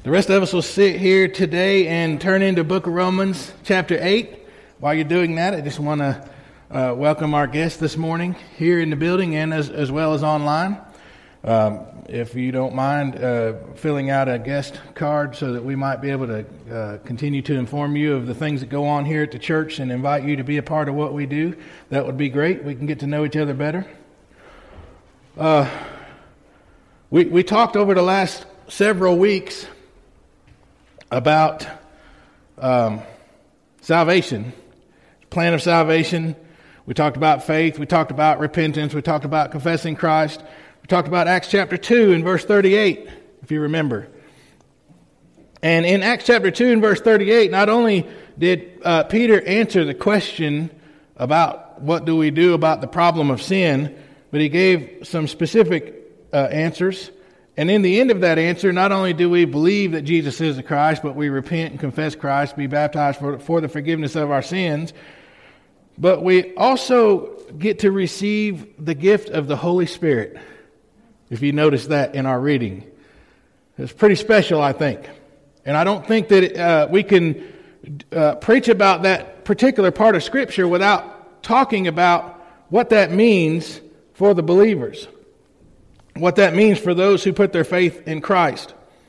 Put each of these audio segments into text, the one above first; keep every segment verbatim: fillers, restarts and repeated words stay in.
The rest of us will sit here today and turn into the book of Romans chapter eight. While you're doing that, I just want to uh, welcome our guests this morning here in the building and as, as well as online. Um, if you don't mind uh, filling out a guest card so that we might be able to uh, continue to inform you of the things that go on here at the church and invite you to be a part of what we do, that would be great. We can get to know each other better. Uh, we, we talked over the last several weeks about um, salvation, plan of salvation. We talked about faith. We talked about repentance. We talked about confessing Christ. We talked about Acts chapter two and verse thirty-eight, if you remember. And in Acts chapter two and verse thirty-eight, not only did uh, Peter answer the question about what do we do about the problem of sin, but he gave some specific uh, answers. And in the end of that answer, not only do we believe that Jesus is the Christ, but we repent and confess Christ, be baptized for, for the forgiveness of our sins, but we also get to receive the gift of the Holy Spirit, if you notice that in our reading. It's pretty special, I think. And I don't think that uh, we can uh, preach about that particular part of Scripture without talking about what that means for the believers. What that means for those who put their faith in Christ.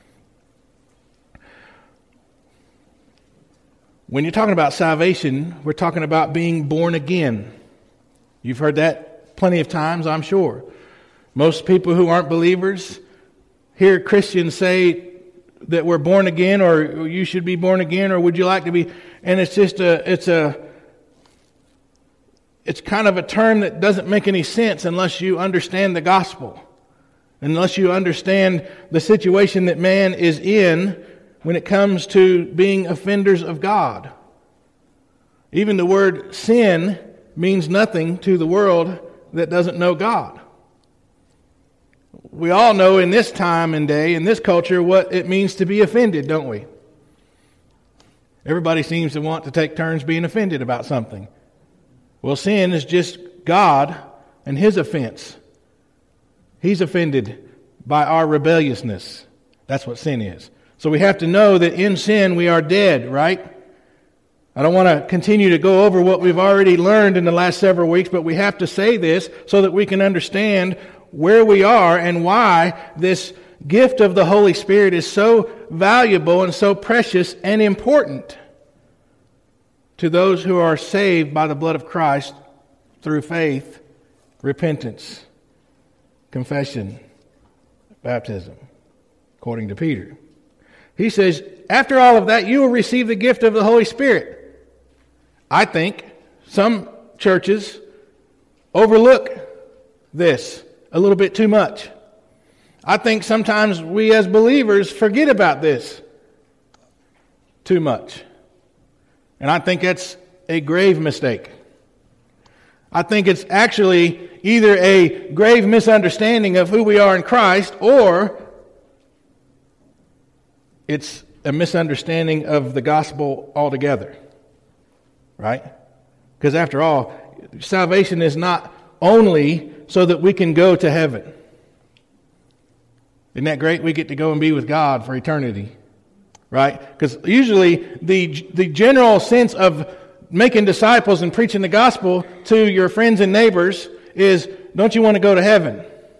When you're talking about salvation, we're talking about being born again. You've heard that plenty of times, I'm sure. Most people who aren't believers hear Christians say that we're born again, or you should be born again, or would you like to be? And it's just a, it's a, it's kind of a term that doesn't make any sense unless you understand the gospel. Unless you understand the situation that man is in when it comes to being offenders of God. Even the word sin means nothing to the world that doesn't know God. We all know in this time and day, in this culture, what it means to be offended, don't we? Everybody seems to want to take turns being offended about something. Well, sin is just God and His offense. He's offended by our rebelliousness. That's what sin is. So we have to know that in sin we are dead, right? I don't want to continue to go over what we've already learned in the last several weeks, but we have to say this so that we can understand where we are and why this gift of the Holy Spirit is so valuable and so precious and important to those who are saved by the blood of Christ through faith, repentance, confession, baptism, according to Peter. He says, after all of that, you will receive the gift of the Holy Spirit. I think some churches overlook this a little bit too much. I think sometimes we as believers forget about this too much. And I think that's a grave mistake. I think it's actually either a grave misunderstanding of who we are in Christ, or it's a misunderstanding of the gospel altogether. Right? Because after all, salvation is not only so that we can go to heaven. Isn't that great? We get to go and be with God for eternity. Right? Because usually the the general sense of making disciples and preaching the gospel to your friends and neighbors is, don't you want to go to heaven?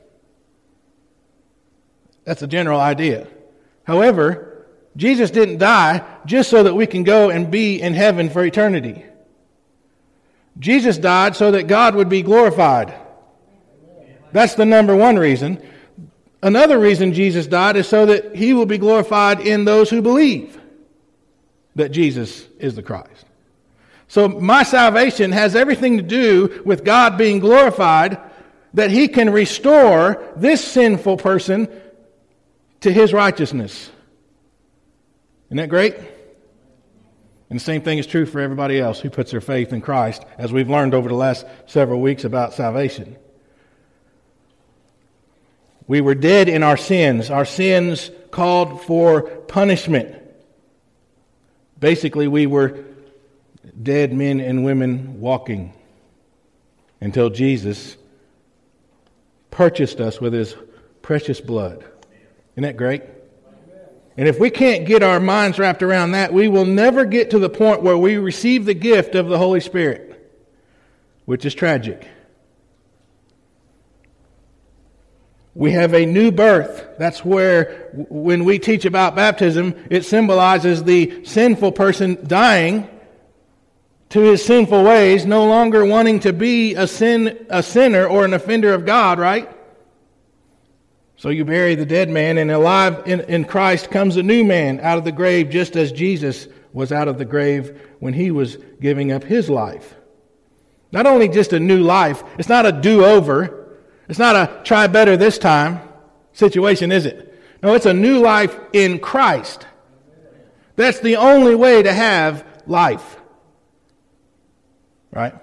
That's a general idea. However, Jesus didn't die just so that we can go and be in heaven for eternity. Jesus died so that God would be glorified. That's the number one reason. Another reason Jesus died is so that He will be glorified in those who believe that Jesus is the Christ. So my salvation has everything to do with God being glorified, that He can restore this sinful person to His righteousness. Isn't that great? And the same thing is true for everybody else who puts their faith in Christ, as we've learned over the last several weeks about salvation. We were dead in our sins. Our sins called for punishment. Basically, we were dead men and women walking until Jesus purchased us with His precious blood. Isn't that great? And if we can't get our minds wrapped around that, we will never get to the point where we receive the gift of the Holy Spirit, which is tragic. We have a new birth. That's where, when we teach about baptism, it symbolizes the sinful person dying to his sinful ways, no longer wanting to be a sin, a sinner or an offender of God, right? So you bury the dead man, and alive in, in Christ comes a new man out of the grave, just as Jesus was out of the grave when he was giving up his life. Not only just a new life, it's not a do-over. It's not a try better this time situation, is it? No, it's a new life in Christ. That's the only way to have life. Right?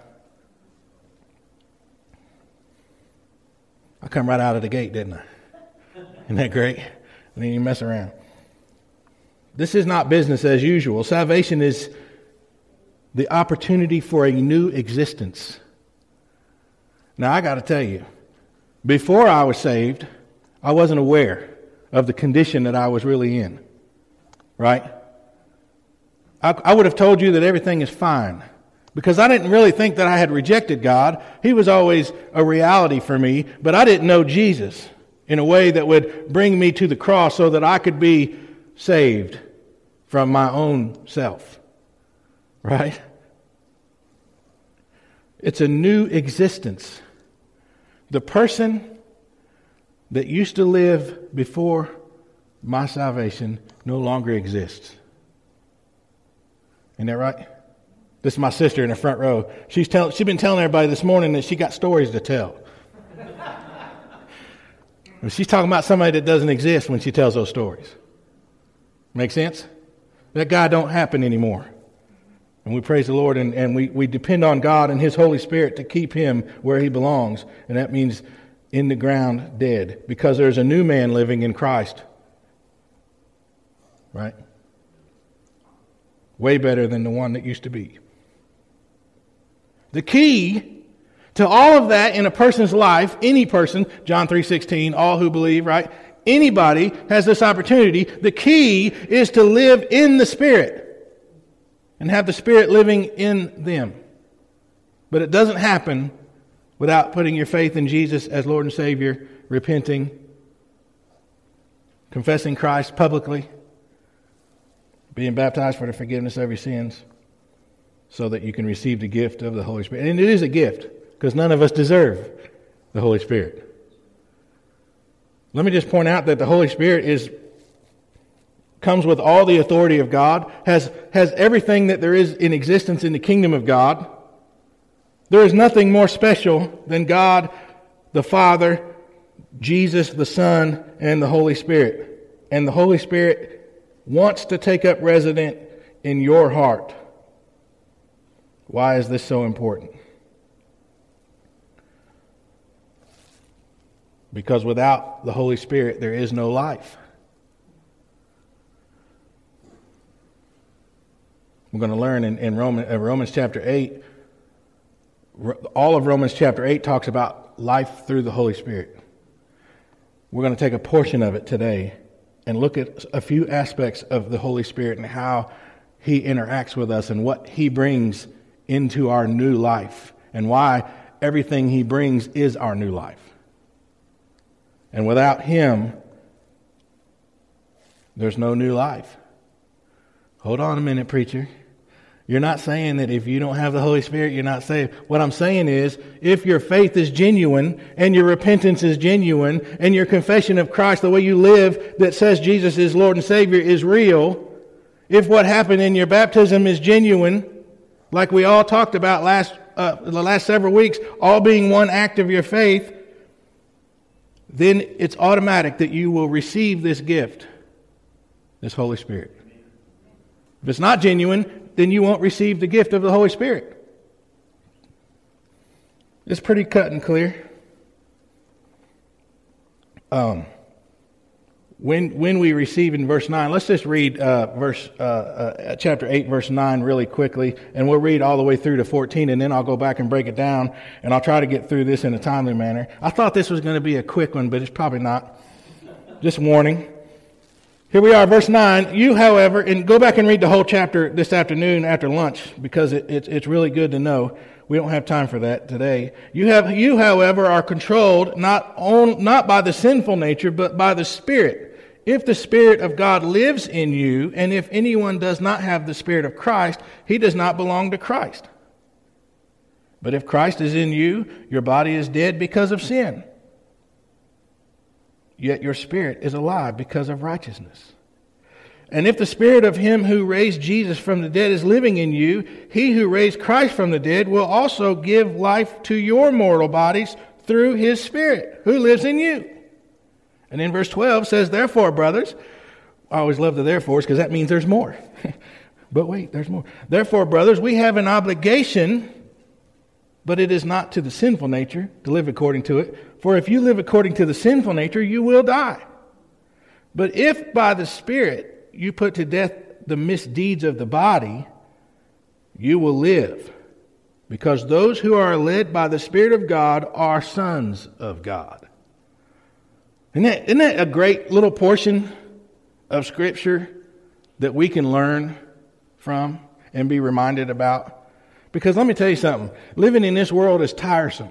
I come right out of the gate, didn't I? Isn't that great? I didn't even mess around. This is not business as usual. Salvation is the opportunity for a new existence. Now, I got to tell you, before I was saved, I wasn't aware of the condition that I was really in. Right? I, I would have told you that everything is fine, because I didn't really think that I had rejected God. He was always a reality for me, but I didn't know Jesus in a way that would bring me to the cross so that I could be saved from my own self. Right? It's a new existence. The person that used to live before my salvation no longer exists. Isn't that right? This is my sister in the front row. She's tell, she's been telling everybody this morning that she got stories to tell. She's talking about somebody that doesn't exist when she tells those stories. Make sense? That guy don't happen anymore. And we praise the Lord, and, and we, we depend on God and His Holy Spirit to keep him where he belongs. And that means in the ground dead. Because there's a new man living in Christ. Right? Way better than the one that used to be. The key to all of that in a person's life, any person, John three sixteen, all who believe, right? Anybody has this opportunity. The key is to live in the Spirit. And have the Spirit living in them. But it doesn't happen without putting your faith in Jesus as Lord and Savior, repenting, confessing Christ publicly, being baptized for the forgiveness of your sins, so that you can receive the gift of the Holy Spirit. And it is a gift, because none of us deserve the Holy Spirit. Let me just point out that the Holy Spirit is comes with all the authority of God, has, has everything that there is in existence in the kingdom of God. There is nothing more special than God, the Father, Jesus, the Son, and the Holy Spirit. And the Holy Spirit wants to take up residence in your heart. Why is this so important? Because without the Holy Spirit, there is no life. We're going to learn in, in Romans, uh, Romans chapter eight. All of Romans chapter eight talks about life through the Holy Spirit. We're going to take a portion of it today and look at a few aspects of the Holy Spirit and how He interacts with us and what He brings into our new life and why everything He brings is our new life. And without Him, there's no new life. Hold on a minute, preacher. You're not saying that if you don't have the Holy Spirit, you're not saved. What I'm saying is, if your faith is genuine, and your repentance is genuine, and your confession of Christ, the way you live that says Jesus is Lord and Savior, is real, if what happened in your baptism is genuine, like we all talked about last uh, the last several weeks, all being one act of your faith, then it's automatic that you will receive this gift, this Holy Spirit. If it's not genuine, then you won't receive the gift of the Holy Spirit. It's pretty cut and clear. Um, when when we receive in verse nine, let's just read uh, verse uh, uh, chapter eight, verse nine really quickly, and we'll read all the way through to fourteen, and then I'll go back and break it down, and I'll try to get through this in a timely manner. I thought this was going to be a quick one, but it's probably not. Just warning. Here we are, verse nine. You, however, and go back and read the whole chapter this afternoon after lunch, because it, it, it's really good to know. We don't have time for that today. You, have, you, however, are controlled not, on, not by the sinful nature, but by the Spirit. If the Spirit of God lives in you, and if anyone does not have the Spirit of Christ, he does not belong to Christ. But if Christ is in you, your body is dead because of sin. Yet your spirit is alive because of righteousness. And if the Spirit of him who raised Jesus from the dead is living in you, he who raised Christ from the dead will also give life to your mortal bodies through his Spirit who lives in you. And in verse twelve says, therefore, brothers, I always love the therefores because that means there's more. But wait, there's more. Therefore, brothers, we have an obligation, but it is not to the sinful nature to live according to it. For if you live according to the sinful nature, you will die. But if by the Spirit you put to death the misdeeds of the body, you will live. Because those who are led by the Spirit of God are sons of God. Isn't that, isn't that a great little portion of Scripture that we can learn from and be reminded about? Because let me tell you something. Living in this world is tiresome.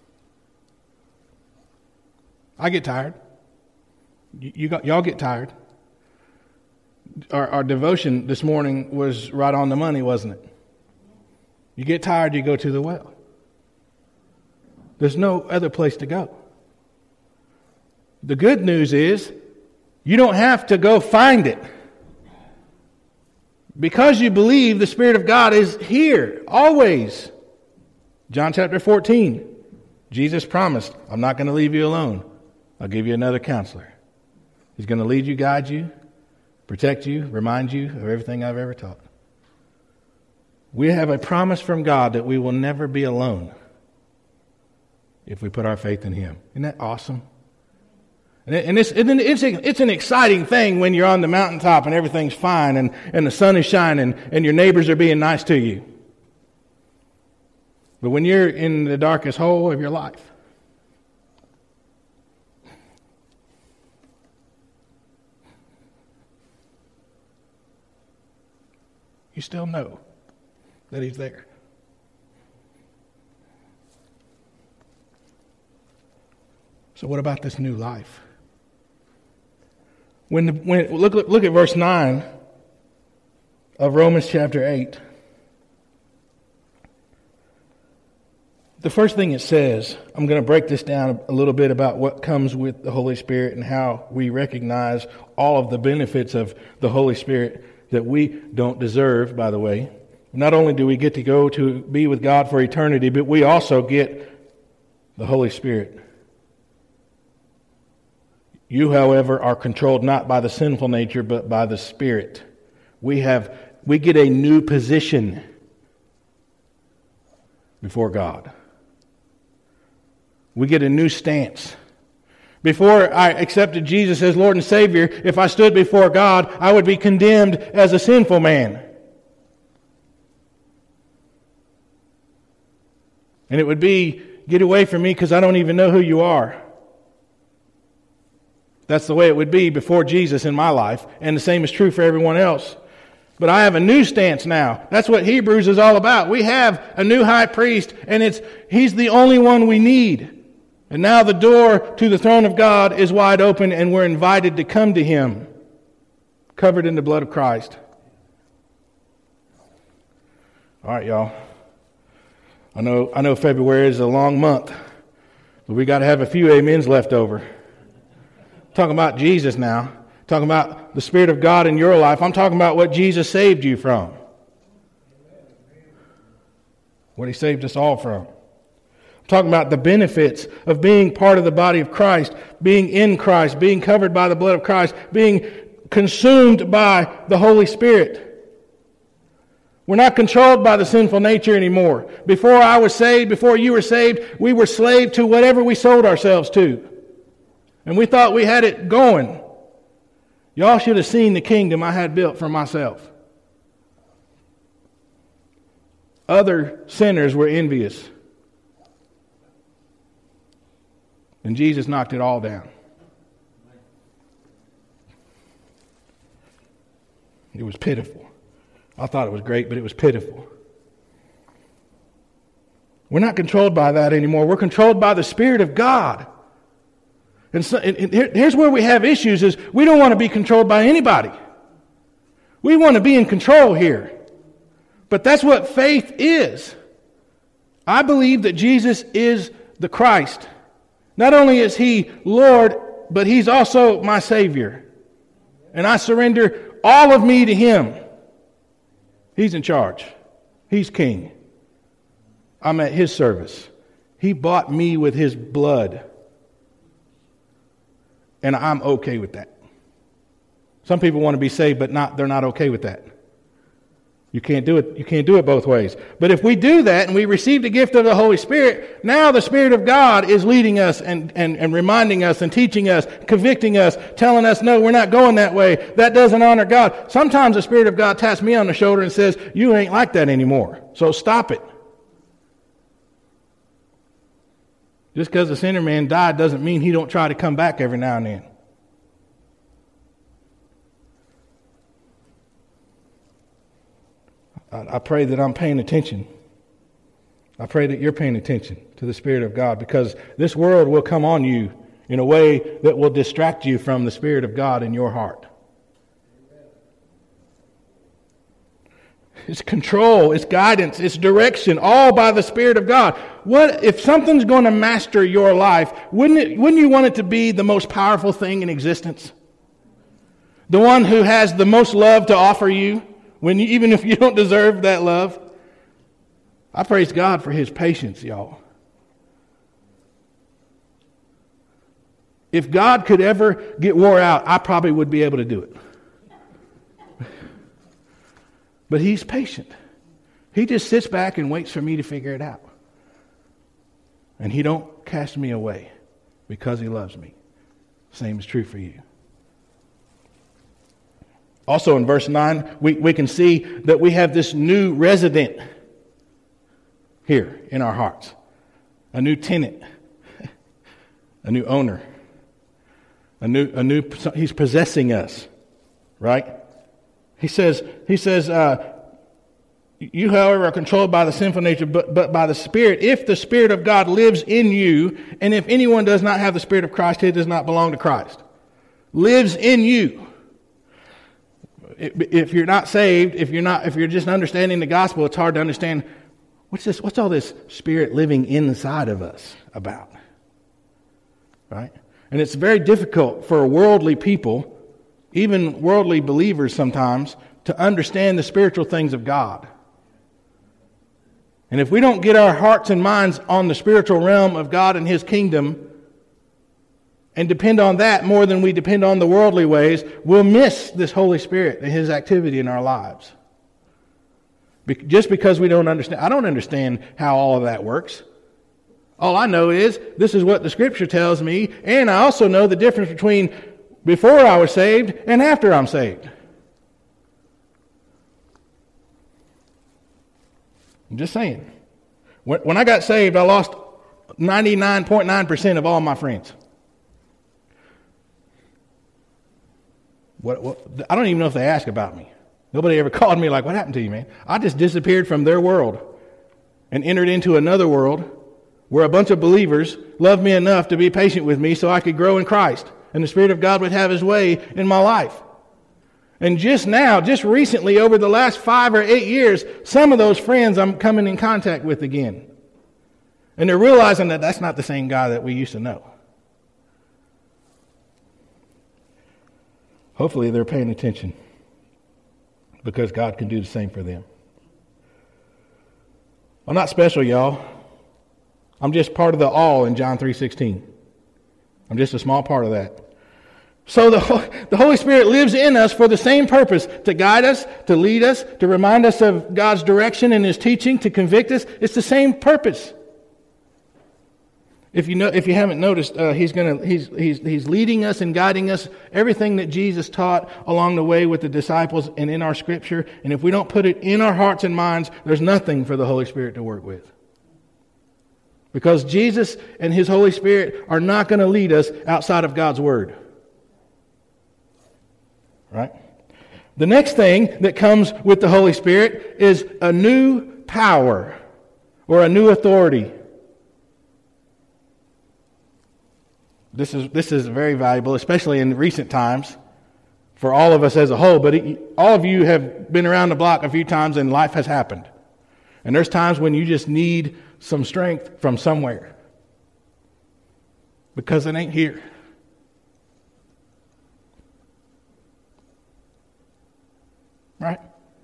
I get tired. You, you got, y'all get tired. Our, our devotion this morning was right on the money, wasn't it? You get tired, you go to the well. There's no other place to go. The good news is you don't have to go find it. Because you believe the Spirit of God is here, always. John chapter fourteen. Jesus promised, I'm not going to leave you alone. I'll give you another counselor. He's going to lead you, guide you, protect you, remind you of everything I've ever taught. We have a promise from God that we will never be alone if we put our faith in Him. Isn't that awesome? And it's, it's, it's an exciting thing when you're on the mountaintop and everything's fine and, and the sun is shining and your neighbors are being nice to you. But when you're in the darkest hole of your life, you still know that He's there. So what about this new life? When, the, when look, look look at verse nine of Romans chapter eight. The first thing it says, I'm going to break this down a little bit about what comes with the Holy Spirit and how we recognize all of the benefits of the Holy Spirit that we don't deserve, by the way. Not only do we get to go to be with God for eternity, but we also get the Holy Spirit. You, however, are controlled not by the sinful nature, but by the Spirit. We have, we get a new position before God. We get a new stance. Before I accepted Jesus as Lord and Savior, if I stood before God, I would be condemned as a sinful man. And it would be, get away from me because I don't even know who you are. That's the way it would be before Jesus in my life, and the same is true for everyone else. But I have a new stance now. That's what Hebrews is all about. We have a new high priest, and it's He's the only one we need. And now the door to the throne of God is wide open, and we're invited to come to Him, covered in the blood of Christ. All right, y'all. I know, I know February is a long month, but we got to have a few amens left over. Talking about Jesus now. Talking about the Spirit of God in your life. I'm talking about what Jesus saved you from. What He saved us all from. I'm talking about the benefits of being part of the body of Christ, being in Christ, being covered by the blood of Christ, being consumed by the Holy Spirit. We're not controlled by the sinful nature anymore. Before I was saved, before you were saved, we were slave to whatever we sold ourselves to. And we thought we had it going. Y'all should have seen the kingdom I had built for myself. Other sinners were envious. And Jesus knocked it all down. It was pitiful. I thought it was great, but it was pitiful. We're not controlled by that anymore. We're controlled by the Spirit of God. And, so, and, and here, here's where we have issues is we don't want to be controlled by anybody. We want to be in control here. But that's what faith is. I believe that Jesus is the Christ. Not only is He Lord, but He's also my Savior. And I surrender all of me to Him. He's in charge. He's King. I'm at His service. He bought me with His blood. And I'm okay with that. Some people want to be saved, but not they're not okay with that. You can't do it, you can't do it both ways. But if we do that and we receive the gift of the Holy Spirit, now the Spirit of God is leading us and, and, and reminding us and teaching us, convicting us, telling us, no, we're not going that way. That doesn't honor God. Sometimes the Spirit of God taps me on the shoulder and says, you ain't like that anymore. So stop it. Just because the sinner man died doesn't mean he don't try to come back every now and then. I pray that I'm paying attention. I pray that you're paying attention to the Spirit of God, because this world will come on you in a way that will distract you from the Spirit of God in your heart. It's control, it's guidance, it's direction, all by the Spirit of God. What if something's going to master your life? Wouldn't it, wouldn't you want it to be the most powerful thing in existence? The one who has the most love to offer you? When you, even if you don't deserve that love. I praise God for His patience, y'all. If God could ever get wore out, I probably would be able to do it. But He's patient. He just sits back and waits for me to figure it out. And He don't cast me away because He loves me. Same is true for you. Also in verse nine, we, we can see that we have this new resident here in our hearts. A new tenant. A new owner. A new, a new, He's possessing us. Right? He says, he says, uh, you, however, are controlled by the sinful nature, but, but by the Spirit, if the Spirit of God lives in you, and if anyone does not have the Spirit of Christ, he does not belong to Christ. Lives in you. If you're not saved, if you're not, if you're just understanding the gospel, it's hard to understand what's this, what's all this Spirit living inside of us about, right? And it's very difficult for worldly people, even worldly believers sometimes, to understand the spiritual things of God. And if we don't get our hearts and minds on the spiritual realm of God and His kingdom, and depend on that more than we depend on the worldly ways, we'll miss this Holy Spirit and His activity in our lives. Be- just because we don't understand. I don't understand how all of that works. All I know is this is what the Scripture tells me, and I also know the difference between before I was saved and after I'm saved. I'm just saying. When, when I got saved, I lost ninety-nine point nine percent of all my friends. What, what, I don't even know if they ask about me. Nobody ever called me like, what happened to you, man? I just disappeared from their world and entered into another world where a bunch of believers loved me enough to be patient with me so I could grow in Christ and the Spirit of God would have His way in my life. And just now, just recently, over the last five or eight years, some of those friends I'm coming in contact with again. And they're realizing that that's not the same guy that we used to know. Hopefully they're paying attention, because God can do the same for them. I'm not special, y'all. I'm just part of the all in John three sixteen. I'm just a small part of that. So the, the Holy Spirit lives in us for the same purpose, to guide us, to lead us, to remind us of God's direction in His teaching, to convict us. It's the same purpose. If you know, if you haven't noticed, uh, he's going to he's he's he's leading us and guiding us, everything that Jesus taught along the way with the disciples and in our Scripture. And if we don't put it in our hearts and minds, there's nothing for the Holy Spirit to work with. Because Jesus and His Holy Spirit are not going to lead us outside of God's Word. Right? The next thing that comes with the Holy Spirit is a new power or a new authority. This is this is very valuable, especially in recent times for all of us as a whole. But it, all of you have been around the block a few times and life has happened. And there's times when you just need some strength from somewhere because it ain't here. Right?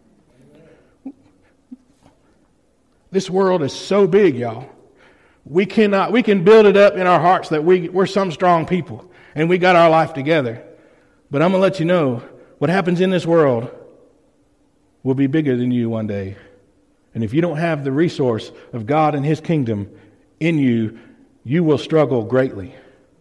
This world is so big, y'all. We cannot, we can build it up in our hearts that we, we're some strong people and we got our life together. But I'm going to let you know what happens in this world will be bigger than you one day. And if you don't have the resource of God and His kingdom in you, you will struggle greatly.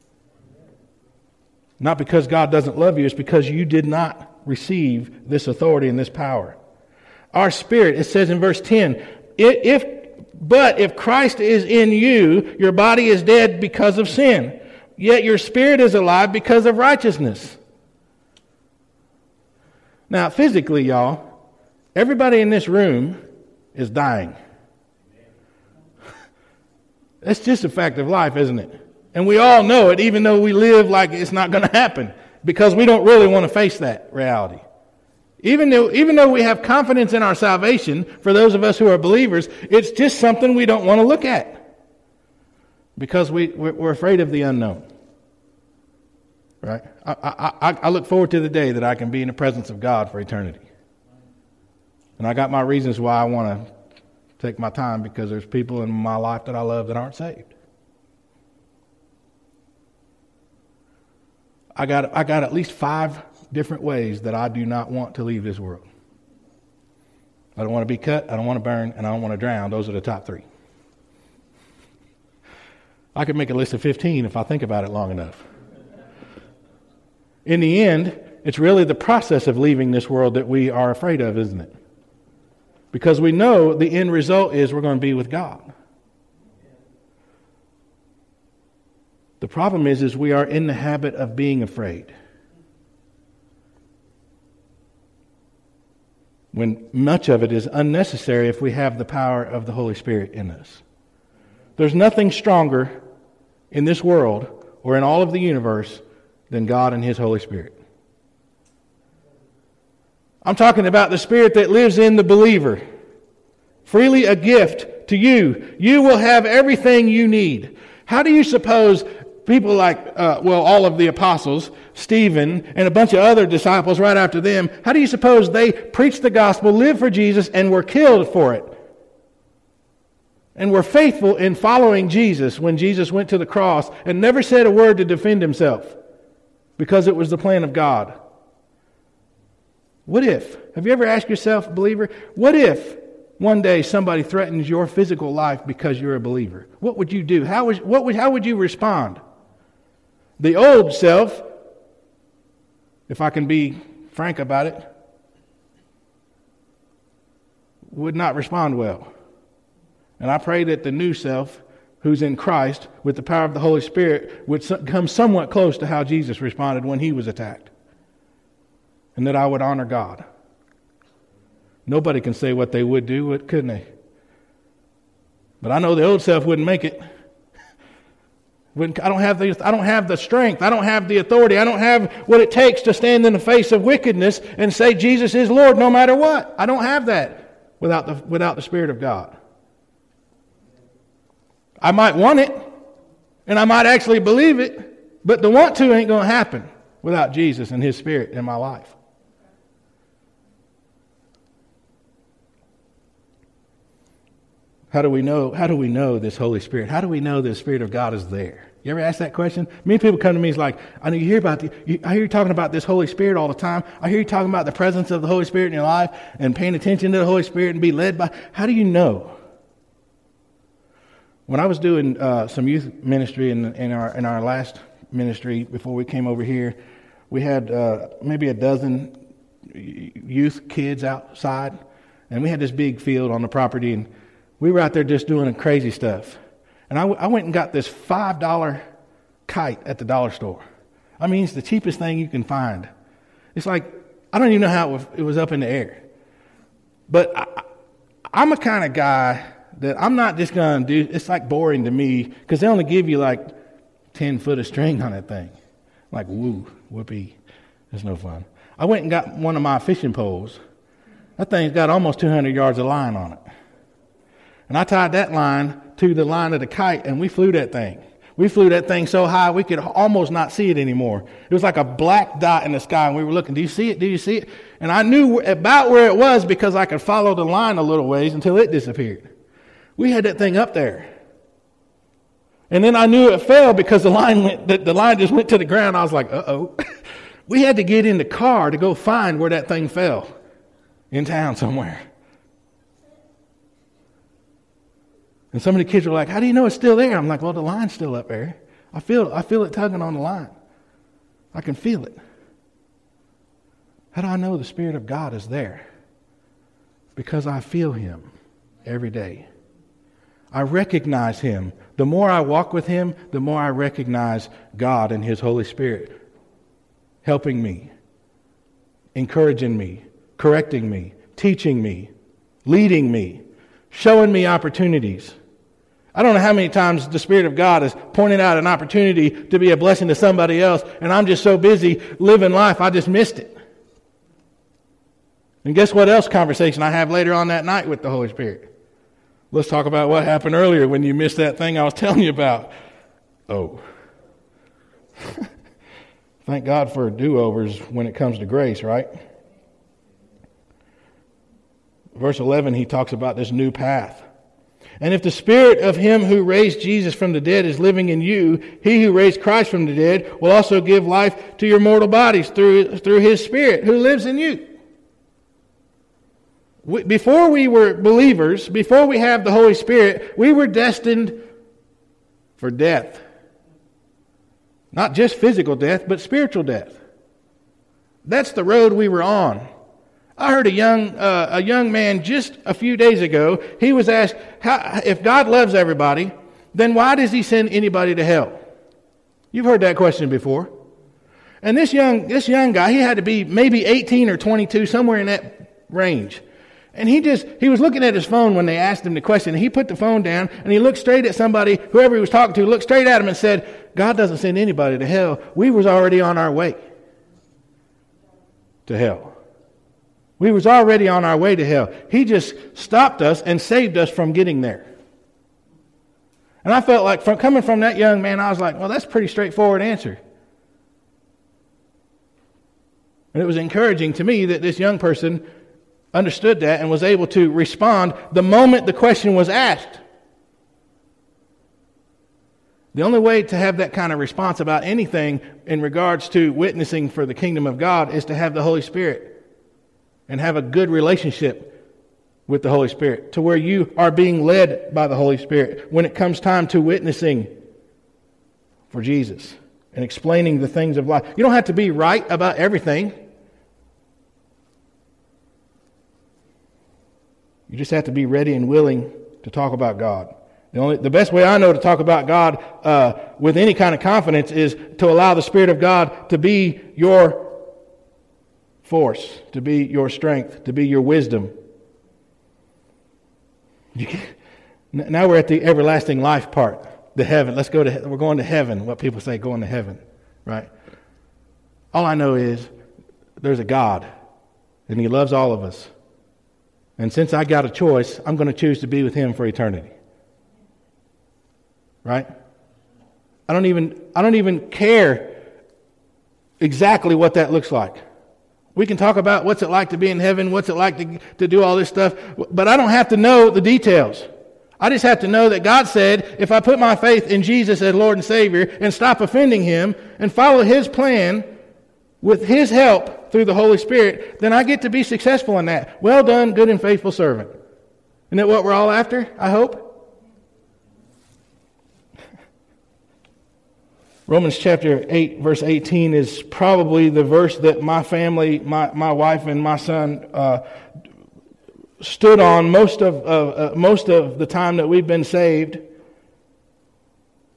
Not because God doesn't love you, it's because you did not receive this authority and this power. Our spirit, it says in verse ten, if but if Christ is in you, your body is dead because of sin, yet your spirit is alive because of righteousness. Now, physically, y'all, everybody in this room is dying. That's just a fact of life, isn't it? And we all know it, even though we live like it's not going to happen, because we don't really want to face that reality. Even though, even though we have confidence in our salvation, for those of us who are believers, it's just something we don't want to look at because we, we're afraid of the unknown. Right? I, I, I look forward to the day that I can be in the presence of God for eternity. And I got my reasons why I want to take my time, because there's people in my life that I love that aren't saved. I got I got at least five different ways that I do not want to leave this world. I don't want to be cut, I don't want to burn, and I don't want to drown. Those are the top three. I could make a list of fifteen if I think about it long enough. In the end, it's really the process of leaving this world that we are afraid of, isn't it? Because we know the end result is we're going to be with God. The problem is, is we are in the habit of being afraid. When much of it is unnecessary if we have the power of the Holy Spirit in us. There's nothing stronger in this world or in all of the universe than God and His Holy Spirit. I'm talking about the Spirit that lives in the believer. Freely a gift to you. You will have everything you need. How do you suppose people like, uh, well, all of the apostles, Stephen, and a bunch of other disciples right after them, how do you suppose they preached the gospel, lived for Jesus, and were killed for it? And were faithful in following Jesus when Jesus went to the cross and never said a word to defend Himself because it was the plan of God. What if? Have you ever asked yourself, believer, what if one day somebody threatens your physical life because you're a believer? What would you do? How would, what would, how would you respond? The old self, if I can be frank about it, would not respond well. And I pray that the new self, who's in Christ, with the power of the Holy Spirit, would come somewhat close to how Jesus responded when He was attacked. And that I would honor God. Nobody can say what they would do, couldn't they? But I know the old self wouldn't make it. Wouldn't, I don't have the I don't have the strength. I don't have the authority. I don't have what it takes to stand in the face of wickedness and say Jesus is Lord no matter what. I don't have that without the without the Spirit of God. I might want it, and I might actually believe it, but the want to ain't going to happen without Jesus and His Spirit in my life. How do we know? How do we know this Holy Spirit? How do we know the Spirit of God is there? You ever ask that question? Many people come to me, it's like, I know you hear about the, you, I hear you talking about this Holy Spirit all the time. I hear you talking about the presence of the Holy Spirit in your life and paying attention to the Holy Spirit and be led by. How do you know? When I was doing uh, some youth ministry in, in our in our last ministry before we came over here, we had uh, maybe a dozen youth kids outside, and we had this big field on the property, and we were out there just doing crazy stuff. And I, I went and got this five dollar kite at the dollar store. I mean, it's the cheapest thing you can find. It's like I don't even know how it was, it was up in the air. But I, I'm a kind of guy that I'm not just going to do, it's like boring to me because they only give you like ten foot of string on that thing. Like, woo, whoopee. It's no fun. I went and got one of my fishing poles. That thing's got almost two hundred yards of line on it. And I tied that line to the line of the kite, and we flew that thing. We flew that thing so high we could almost not see it anymore. It was like a black dot in the sky, and we were looking, do you see it? Do you see it? And I knew about where it was because I could follow the line a little ways until it disappeared. We had that thing up there. And then I knew it fell because the line went, the, the line just went to the ground. I was like, uh-oh. We had to get in the car to go find where that thing fell in town somewhere. And some of the kids were like, how do you know it's still there? I'm like, well, the line's still up there. I feel I feel it tugging on the line. I can feel it. How do I know the Spirit of God is there? Because I feel Him every day. I recognize Him. The more I walk with Him, the more I recognize God and His Holy Spirit helping me, encouraging me, correcting me, teaching me, leading me, showing me opportunities. I don't know how many times the Spirit of God has pointed out an opportunity to be a blessing to somebody else, and I'm just so busy living life, I just missed it. And guess what else conversation I have later on that night with the Holy Spirit? Let's talk about what happened earlier when you missed that thing I was telling you about. Oh. Thank God for do-overs when it comes to grace, right? Verse eleven, he talks about this new path. And if the Spirit of Him who raised Jesus from the dead is living in you, He who raised Christ from the dead will also give life to your mortal bodies through, through His Spirit who lives in you. We, before we were believers, before we have the Holy Spirit, we were destined for death. Not just physical death, but spiritual death. That's the road we were on. I heard a young uh, a young man just a few days ago. He was asked, how, if God loves everybody, then why does He send anybody to hell? You've heard that question before. And this young this young guy, he had to be maybe eighteen or twenty-two, somewhere in that range. And he just he was looking at his phone when they asked him the question. And he put the phone down and he looked straight at somebody, whoever he was talking to, looked straight at him and said, God doesn't send anybody to hell. We was already on our way to hell. We was already on our way to hell. He just stopped us and saved us from getting there. And I felt like from coming from that young man, I was like, well, that's a pretty straightforward answer. And it was encouraging to me that this young person understood that and was able to respond the moment the question was asked. The only way to have that kind of response about anything in regards to witnessing for the kingdom of God is to have the Holy Spirit and have a good relationship with the Holy Spirit to where you are being led by the Holy Spirit when it comes time to witnessing for Jesus and explaining the things of life. You don't have to be right about everything. You just have to be ready and willing to talk about God. The only, the best way I know to talk about God uh, with any kind of confidence is to allow the Spirit of God to be your force, to be your strength, to be your wisdom. You can, now we're at the everlasting life part, the heaven. Let's go to, we're going to heaven, what people say, going to heaven, right? All I know is there's a God, and He loves all of us. And since I got a choice, I'm going to choose to be with Him for eternity. Right? I don't even I don't even care exactly what that looks like. We can talk about what's it like to be in heaven, what's it like to, to do all this stuff, but I don't have to know the details. I just have to know that God said, if I put my faith in Jesus as Lord and Savior and stop offending Him and follow His plan with His help through the Holy Spirit, then I get to be successful in that. Well done, good and faithful servant. Isn't that what we're all after, I hope? Romans chapter eight, verse eighteen is probably the verse that my family, my, my wife and my son uh, stood on most of, uh, uh, most of the time that we've been saved.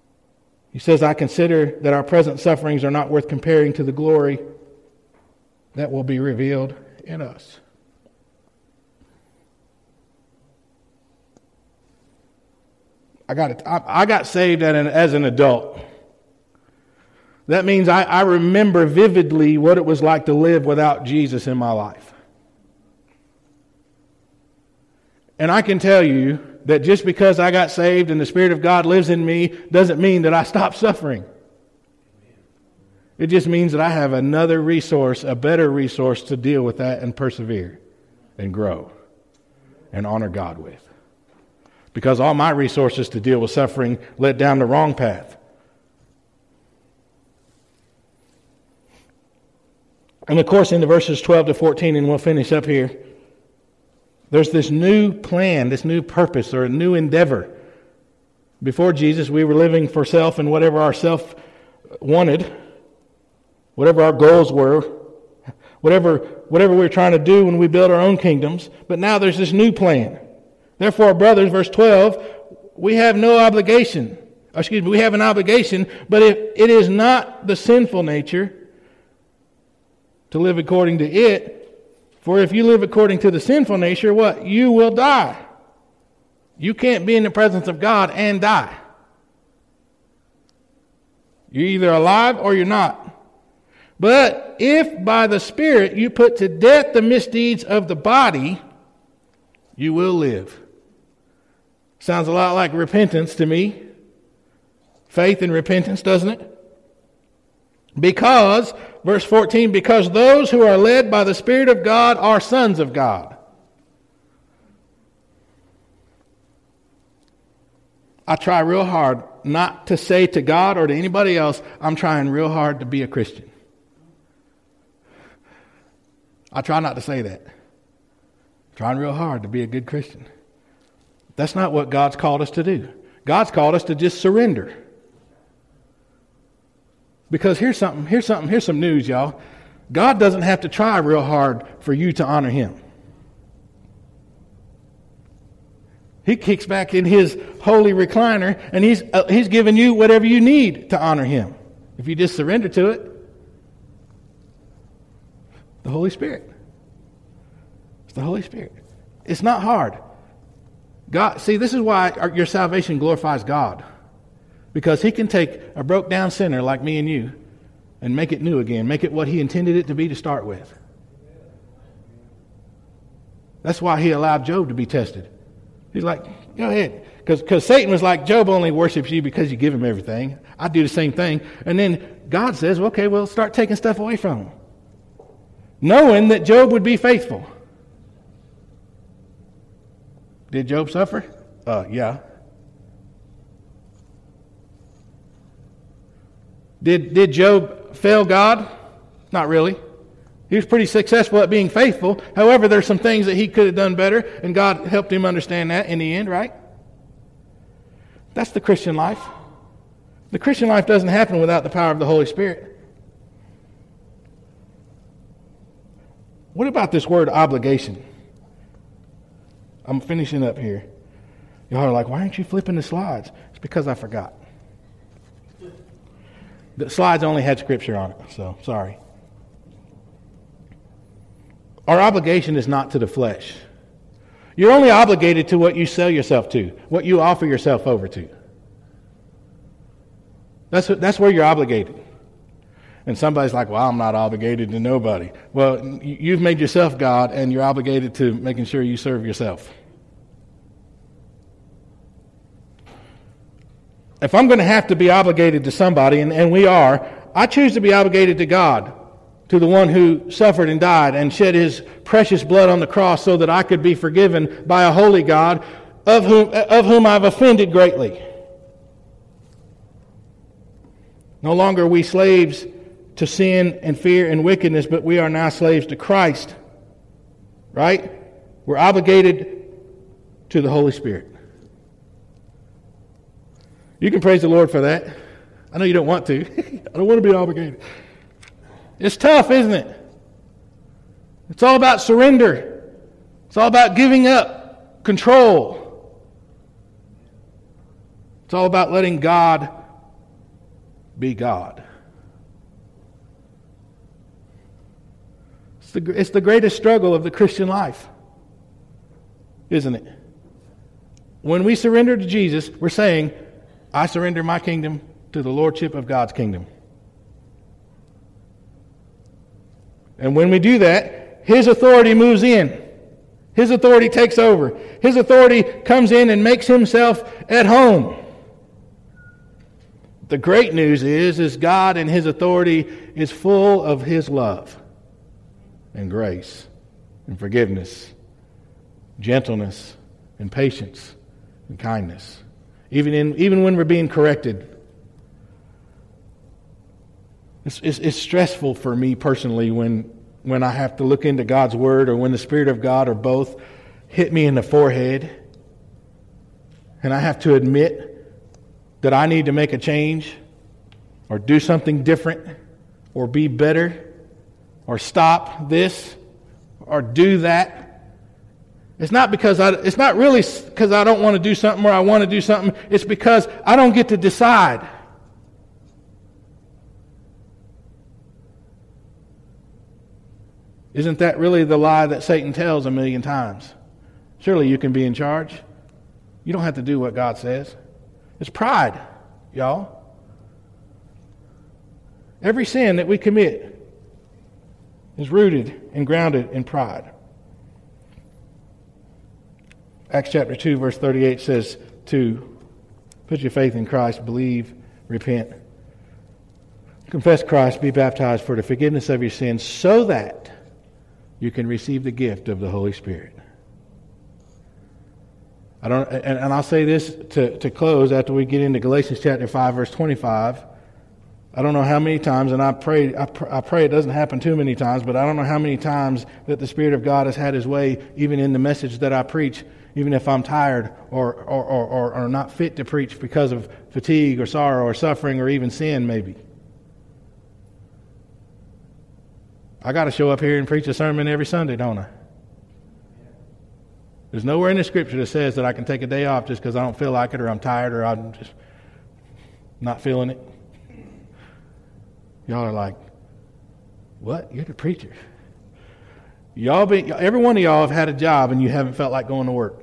He says, I consider that our present sufferings are not worth comparing to the glory that will be revealed in us. I got it. I, I got saved at an, as an adult. That means I, I remember vividly what it was like to live without Jesus in my life. And I can tell you that just because I got saved and the Spirit of God lives in me doesn't mean that I stop suffering. It just means that I have another resource, a better resource to deal with that and persevere and grow and honor God with. Because all my resources to deal with suffering led down the wrong path. And of course, in the verses twelve to fourteen, and we'll finish up here, there's this new plan, this new purpose, or a new endeavor. Before Jesus, we were living for self and whatever our self wanted, whatever our goals were, whatever, whatever we were trying to do when we built our own kingdoms. But now there's this new plan. Therefore, brothers, verse twelve, we have no obligation. Excuse me, we have an obligation, but if it is not the sinful nature to live according to it, for if you live according to the sinful nature, what? You will die. You can't be in the presence of God and die. You're either alive or you're not. But if by the Spirit you put to death the misdeeds of the body, you will live. Sounds a lot like repentance to me. Faith and repentance, doesn't it? Because, verse fourteen, because those who are led by the Spirit of God are sons of God. I try real hard not to say to God or to anybody else, I'm trying real hard to be a Christian. I try not to say that. Trying real hard to be a good Christian. That's not what God's called us to do. God's called us to just surrender. Because here's something, here's something, here's some news, y'all. God doesn't have to try real hard for you to honor Him. He kicks back in His holy recliner and He's uh, He's giving you whatever you need to honor Him. If you just surrender to it. The Holy Spirit. It's the Holy Spirit. It's not hard. God, see, this is why our, your salvation glorifies God. Because He can take a broke down sinner like me and you and make it new again. Make it what He intended it to be to start with. That's why He allowed Job to be tested. He's like, go ahead. Because Satan was like, Job only worships you because you give him everything. I do the same thing. And then God says, well, okay, well, start taking stuff away from him. Knowing that Job would be faithful. Did Job suffer? Uh, yeah. Did, did Job fail God? Not really. He was pretty successful at being faithful. However, there's some things that he could have done better, and God helped him understand that in the end, right? That's the Christian life. The Christian life doesn't happen without the power of the Holy Spirit. What about this word obligation? I'm finishing up here. Y'all are like, why aren't you flipping the slides? It's because I forgot. The slides only had scripture on it, so sorry. Our obligation is not to the flesh. You're only obligated to what you sell yourself to, what you offer yourself over to. That's, that's where you're obligated. And somebody's like, well, I'm not obligated to nobody. Well, you've made yourself God, and you're obligated to making sure you serve yourself. If I'm going to have to be obligated to somebody, and, and we are, I choose to be obligated to God, to the one who suffered and died and shed His precious blood on the cross so that I could be forgiven by a holy God of whom, of whom I've offended greatly. No longer are we slaves to sin and fear and wickedness, but we are now slaves to Christ. Right? We're obligated to the Holy Spirit. You can praise the Lord for that. I know you don't want to. I don't want to be obligated. It's tough, isn't it? It's all about surrender. It's all about giving up control. It's all about letting God be God. the, it's the greatest struggle of the Christian life, isn't it? When we surrender to Jesus, we're saying, I surrender my kingdom to the lordship of God's kingdom. And when we do that, His authority moves in. His authority takes over. His authority comes in and makes Himself at home. The great news is, is God and His authority is full of His love and grace and forgiveness, gentleness and patience and kindness. Even in even when we're being corrected. It's, it's, it's stressful for me personally when, when I have to look into God's Word, or when the Spirit of God or both hit me in the forehead, and I have to admit that I need to make a change, or do something different, or be better, or stop this, or do that. It's not because I, it's not really because I don't want to do something or I want to do something. It's because I don't get to decide. Isn't that really the lie that Satan tells a million times? Surely you can be in charge. You don't have to do what God says. It's pride, y'all. Every sin that we commit is rooted and grounded in pride. Acts chapter two, verse thirty-eight says to put your faith in Christ, believe, repent, confess Christ, be baptized for the forgiveness of your sins, so that you can receive the gift of the Holy Spirit. I don't, and, and I'll say this to, to close after we get into Galatians chapter five, verse twenty-five. I don't know how many times, and I pray, I, pr- I pray it doesn't happen too many times, but I don't know how many times that the Spirit of God has had His way, even in the message that I preach, even if I'm tired or or, or, or, or not fit to preach because of fatigue or sorrow or suffering or even sin, maybe. I got to show up here and preach a sermon every Sunday, don't I? There's nowhere in the Scripture that says that I can take a day off just because I don't feel like it, or I'm tired, or I'm just not feeling it. Y'all are like, what? You're the preacher. Y'all be, every one of y'all have had a job and you haven't felt like going to work.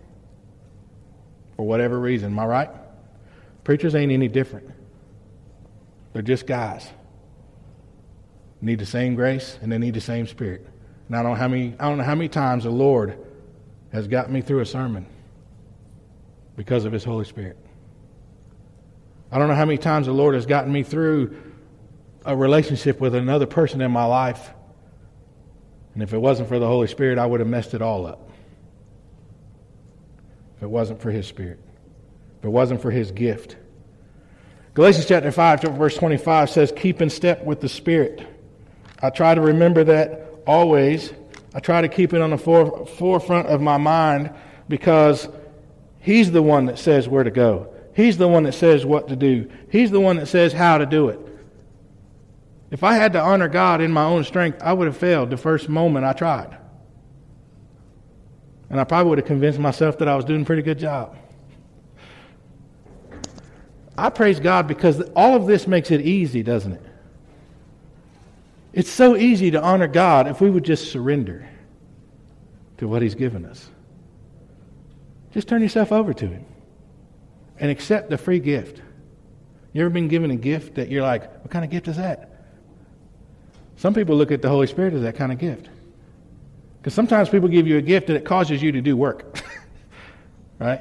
For whatever reason, am I right? Preachers ain't any different. They're just guys. Need the same grace and they need the same Spirit. And I don't know how many, I don't know how many times the Lord has got me through a sermon because of His Holy Spirit. I don't know how many times the Lord has gotten me through a relationship with another person in my life, and if it wasn't for the Holy Spirit, I would have messed it all up. If it wasn't for His Spirit, if it wasn't for His gift. Galatians chapter five, verse twenty-five says, keep in step with the Spirit. I try to remember that always. I try to keep it on the fore, forefront of my mind, because He's the one that says where to go. He's the one that says what to do. He's the one that says how to do it. If I had to honor God in my own strength, I would have failed the first moment I tried. And I probably would have convinced myself that I was doing a pretty good job. I praise God because all of this makes it easy, doesn't it? It's so easy to honor God if we would just surrender to what He's given us. Just turn yourself over to Him and accept the free gift. You ever been given a gift that you're like, what kind of gift is that? Some people look at the Holy Spirit as that kind of gift. Because sometimes people give you a gift and it causes you to do work. Right?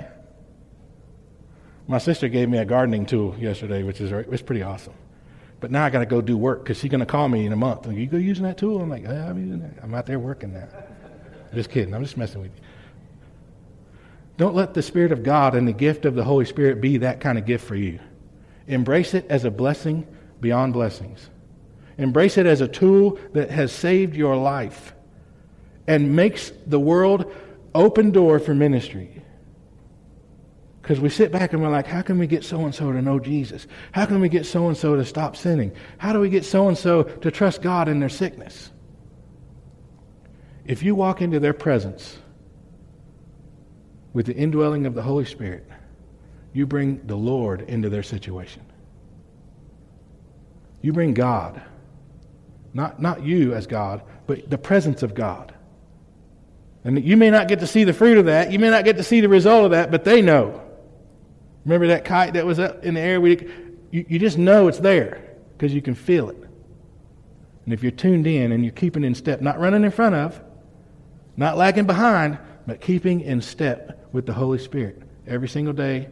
My sister gave me a gardening tool yesterday, which is it's pretty awesome. But now I got to go do work because she's going to call me in a month. Like, you go using that tool? I'm like, yeah, I'm using that. I'm out there working now. Just kidding. I'm just messing with you. Don't let the Spirit of God and the gift of the Holy Spirit be that kind of gift for you. Embrace it as a blessing beyond blessings. Embrace it as a tool that has saved your life and makes the world open door for ministry. Because we sit back and we're like, how can we get so-and-so to know Jesus? How can we get so-and-so to stop sinning? How do we get so-and-so to trust God in their sickness? If you walk into their presence with the indwelling of the Holy Spirit, you bring the Lord into their situation. You bring God, Not, not you as God, but the presence of God. And you may not get to see the fruit of that. You may not get to see the result of that, but they know. Remember that kite that was up in the air? We, you, you just know it's there because you can feel it. And if you're tuned in and you're keeping in step, not running in front of, not lagging behind, but keeping in step with the Holy Spirit every single day,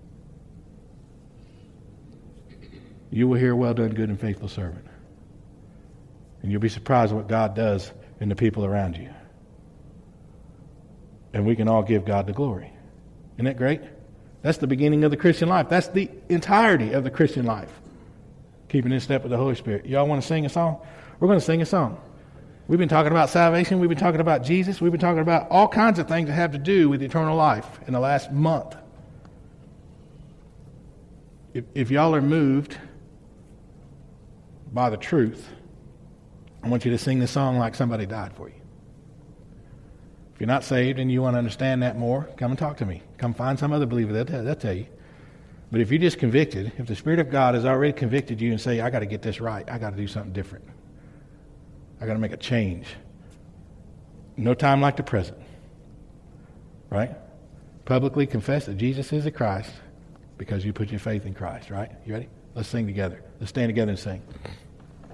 you will hear, well done, good and faithful servant. And you'll be surprised what God does in the people around you. And we can all give God the glory. Isn't that great? That's the beginning of the Christian life. That's the entirety of the Christian life. Keeping in step with the Holy Spirit. Y'all want to sing a song? We're going to sing a song. We've been talking about salvation. We've been talking about Jesus. We've been talking about all kinds of things that have to do with eternal life in the last month. If, if y'all are moved by the truth, I want you to sing this song like somebody died for you. If you're not saved and you want to understand that more, come and talk to me. Come find some other believer. They'll tell, they'll tell you. But if you're just convicted, if the Spirit of God has already convicted you and say, I got to get this right. I got to do something different. I got to make a change. No time like the present. Right? Publicly confess that Jesus is the Christ because you put your faith in Christ. Right? You ready? Let's sing together. Let's stand together and sing.